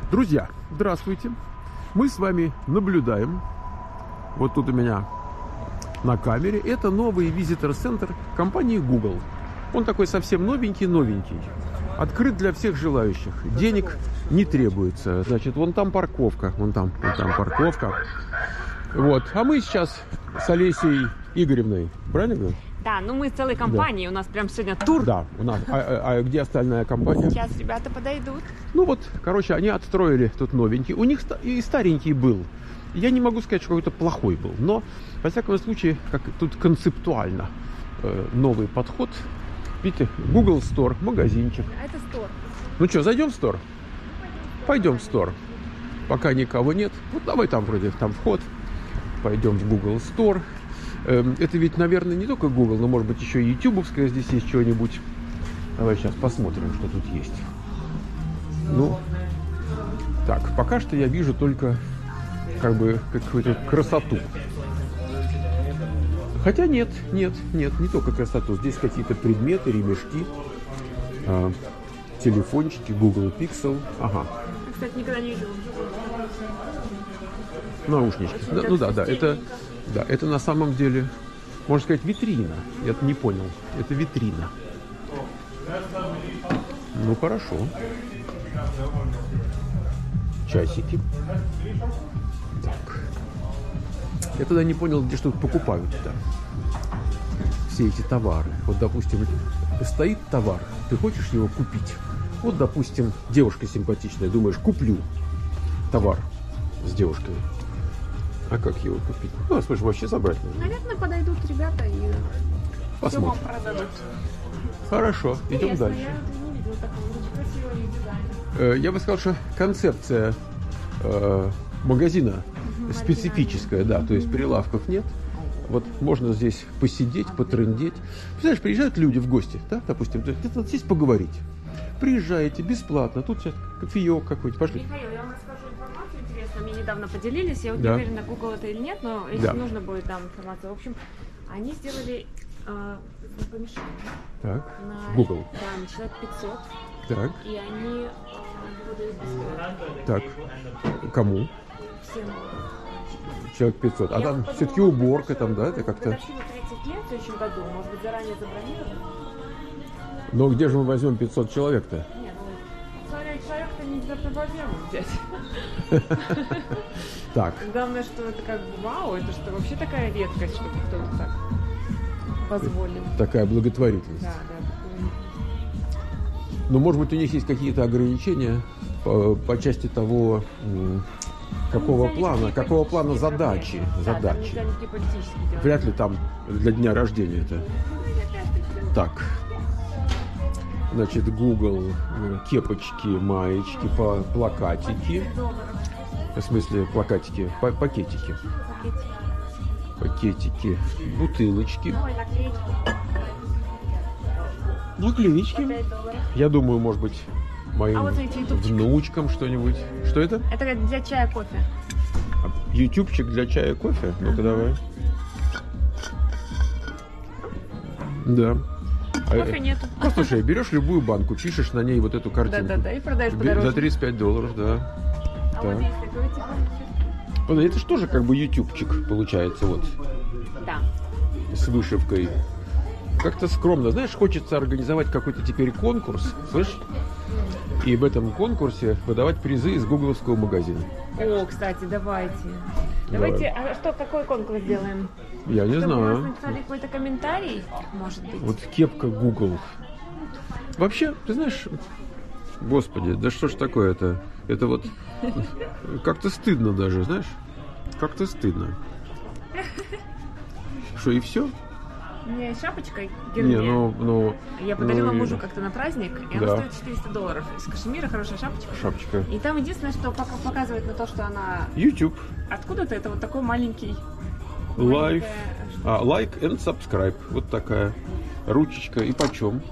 Друзья, здравствуйте. Мы с вами наблюдаем, вот тут у меня на камере, это новый визитор-центр компании Google. Он такой совсем новенький. Открыт для всех желающих. Денег не требуется. Значит, вон там парковка, вон там парковка. Вот. А мы сейчас с Олесей Игоревной, правильно говорю? Да, ну мы с целой компанией, да. У нас прям сегодня тур. Да, у нас. А где остальная компания? Сейчас ребята подойдут. Ну вот, короче, они отстроили тут новенький. У них и старенький был. Я не могу сказать, что какой-то плохой был. Но, во всяком случае, как тут концептуально новый подход. Видите, Google Store, магазинчик. А это Store. Ну что, зайдем в Store? Пойдем в Store. Пока никого нет. Вот давай там вроде, там вход. Пойдем в Google Store. Это ведь, наверное, не только Google, но, может быть, еще и ютубовская здесь есть что-нибудь. Давай сейчас посмотрим, что тут есть. Ну, так, пока что я вижу только, как бы, какую-то красоту. Хотя нет, не только красоту. Здесь какие-то предметы, ремешки, телефончики, Google Pixel. Ага. Я, кстати, никогда не видела. Наушнички. Да, это на самом деле, можно сказать, витрина. Я не понял. Это витрина. Ну, хорошо. Часики. Так. Я тогда не понял, где что-то покупают-то. Все эти товары. Вот, допустим, стоит товар, ты хочешь его купить. Вот, допустим, девушка симпатичная, думаешь, куплю товар с девушкой. А как его купить? Ну, слушай, вообще забрать нужно. Наверное, подойдут ребята и все вам Посмотрим. продадут. Хорошо, идем дальше. Я не видела такого. Очень красивого дизайна. Я бы сказал, что концепция магазина специфическая, да, то есть прилавков нет. Вот можно здесь посидеть, потрындеть. Представляешь, приезжают люди в гости, да, допустим, где-то здесь поговорить. Приезжаете бесплатно, тут сейчас кофеек какой-то, пошли. Михаил, я вам расскажу информацию интересную. Мне недавно поделились, я вот Да. не уверена, Google это или нет, но если Да. нужно будет, дам информацию. В общем, они сделали помещение Так, на, Google. да, на человек 500, Так, и они будут так. Кому? всем. Человек 500. А Я там вот все-таки подумала, уборка там, да, это как-то... Годовщину 30 лет в следующем году, может быть, заранее забронировано? Но где же мы возьмем 500 человек-то? Нет, ну, человек-то не обязательно возьмем взять. Так, Главное, что это как бы вау, это что вообще такая редкость, чтобы кто-то так позволил. такая благотворительность. Да, такой. Но, может быть, у них есть какие-то ограничения по части того, какого плана задачи. Да, там нельзя никакие политические дела. Вряд ли там для дня рождения это. Так. Значит, Google, кепочки, маечки, плакатики. В смысле, плакатики, пакетики. Пакетики, бутылочки. Ой, наклеечки. Наклеечки. $5. Я думаю, может быть, моим А вот смотрите, ютубчик. внучкам что-нибудь. Что это? Это для чая, кофе. Ютубчик для чая, кофе? Ну-ка, давай. Да. Кофе нету. Ну, слушай, берешь любую банку, пишешь на ней вот эту картинку. Да, и продаешь За подороже. $35, да. А вот есть такой типа. Вот это же тоже как бы ютубчик получается, вот, Да. с вышивкой. Как-то скромно. Знаешь, хочется организовать какой-то теперь конкурс, слышь? И в этом конкурсе выдавать призы из гугловского магазина. О, кстати, давайте. Давайте, а что, какой конкурс сделаем? Я не Чтобы у нас знаю. написали какой-то комментарий, может быть. Вот кепка Google. Вообще, ты знаешь, господи, да что ж такое-то? Это вот как-то стыдно даже, знаешь? Как-то стыдно. Что, и все? Не, шапочка Не, Герме. ну... Я подарила ну, мужу как-то на праздник, и да. она стоит $400. Из кашемира хорошая шапочка. Шапочка. И там единственное, что показывает на то, что она... YouTube. Откуда-то это вот такой маленький... Live. маленькая- Like and subscribe. Вот такая. Ручечка. И почем?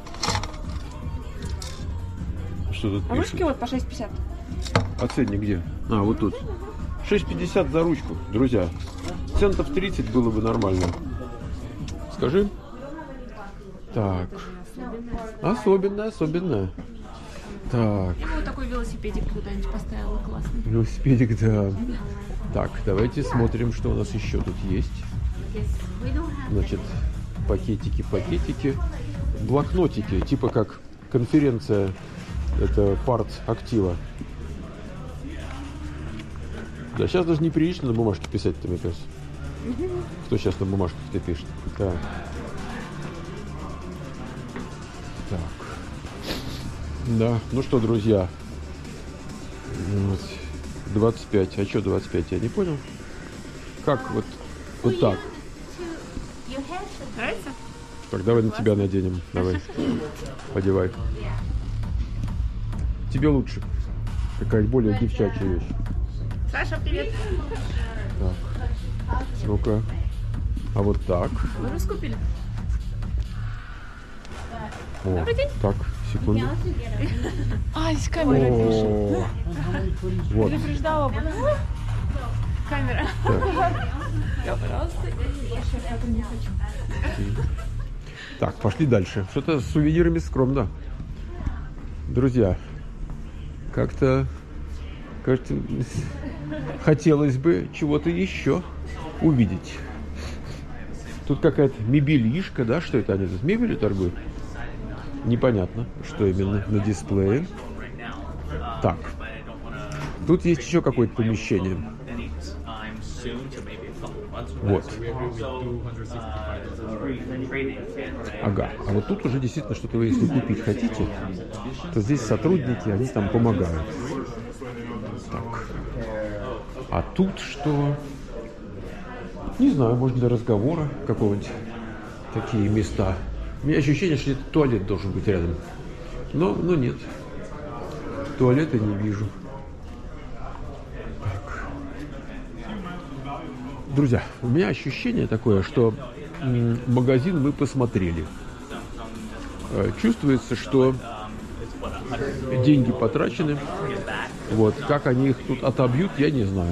Что тут А пишет? ручки вот по 6,50. А ценник где? А, вот тут. 6,50 за ручку, друзья. Центов 30 было бы нормально. Скажи. Так. Особенная. Так. Я бы вот такой велосипедик куда-нибудь поставила, классный. Велосипедик, да. Так, давайте смотрим, что у нас еще тут есть. Значит, пакетики. Блокнотики, типа как конференция, это парт актива. Да, сейчас даже неприлично на бумажке писать-то, мне кажется. Кто сейчас на бумажке-то пишет? Так. Так. Да, ну что, друзья. Вот. 25. А что 25? Я не понял. Как вот так? Нравится? Так, давай на тебя наденем. Давай. Одевай. Тебе лучше. Какая-то более девчачья вещь. Саша, привет. Так. Ну-ка. А вот так. Вы уже скупили? О, Добрый день. так, секунду. А, здесь камера. О, вот. Предупреждала бы. Камера. Так, пошли дальше. Что-то с сувенирами скромно. Друзья, как-то, кажется, хотелось бы чего-то еще увидеть. Тут какая-то мебелишка, да? Что это они тут мебелью торгуют? Непонятно, что именно на дисплее. Так. Тут есть еще какое-то помещение. Вот. Ага. А вот тут уже действительно что-то вы, если купить хотите, то здесь сотрудники, они там помогают. Так. А тут что? Не знаю, может, для разговора какого-нибудь. Такие места. У меня ощущение, что это туалет должен быть рядом. Но нет. Туалета не вижу. Так. Друзья, у меня ощущение такое, что магазин мы посмотрели. Чувствуется, что деньги потрачены. Вот. Как они их тут отобьют, я не знаю.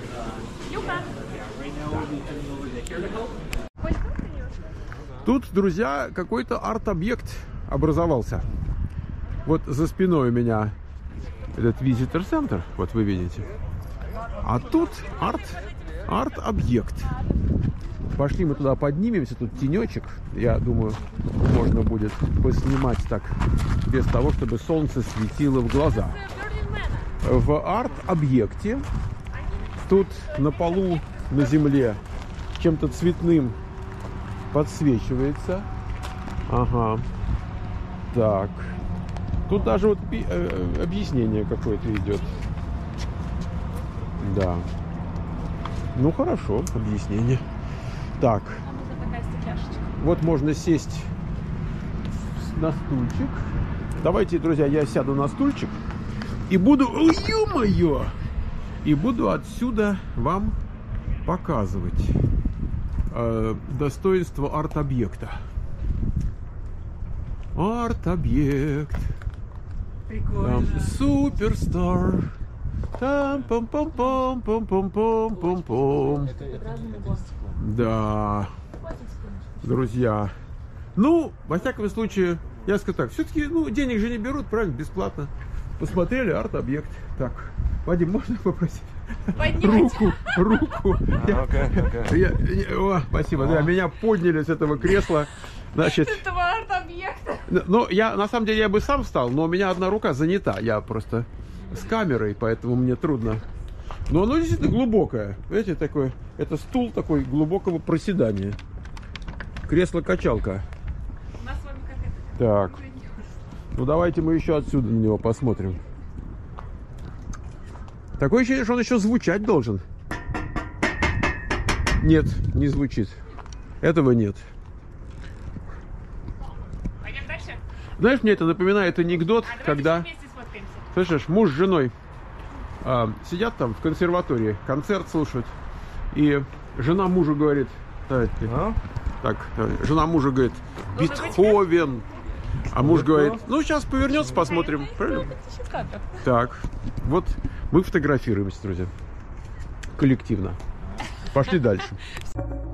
Тут, друзья, какой-то арт-объект образовался. Вот за спиной у меня этот визитор-центр, вот вы видите. А тут арт-объект. Пошли мы туда поднимемся, тут тенечек. Я думаю, можно будет поснимать так, без того, чтобы солнце светило в глаза. В арт-объекте тут на полу, на земле, чем-то цветным подсвечивается. Ага. Так. Тут даже вот объяснение какое-то идет. Да. Ну хорошо, объяснение. Так. Вот можно сесть на стульчик. Давайте, друзья, я сяду на стульчик и буду... Ой, ё-моё! И буду отсюда вам показывать достоинство арт-объекта. Арт-объект. Прикольно. Суперстар. Там пом-пом-пом-пом-пом-пом-пом. Да. Друзья. Ну, во всяком случае, я скажу так, все-таки, денег же не берут, правильно, бесплатно. Посмотрели арт-объект. Так, Вадим, можно попросить? Поднимать. Руку. Спасибо. Да, меня подняли с этого кресла. Значит, этого арт-объекта. Ну, на самом деле, я бы сам встал, но у меня одна рука занята. Я просто с камерой, поэтому мне трудно. Но оно действительно глубокое. Видите, такое, это стул такой глубокого проседания. Кресло-качалка. У нас с вами как это. Так. Ну, давайте мы еще отсюда на него посмотрим. Такое ощущение, что он еще звучать должен. Нет, не звучит. Этого нет. Пойдем дальше? Знаешь, мне это напоминает анекдот, когда... Вместе сфоткаемся. Слышишь, муж с женой сидят там в консерватории, концерт слушают. И жена мужу говорит... жена мужа говорит, Бетховен. А муж говорит, ну сейчас повернется, посмотрим. Правильно? Так, вот мы фотографируемся, друзья. Коллективно. Пошли дальше.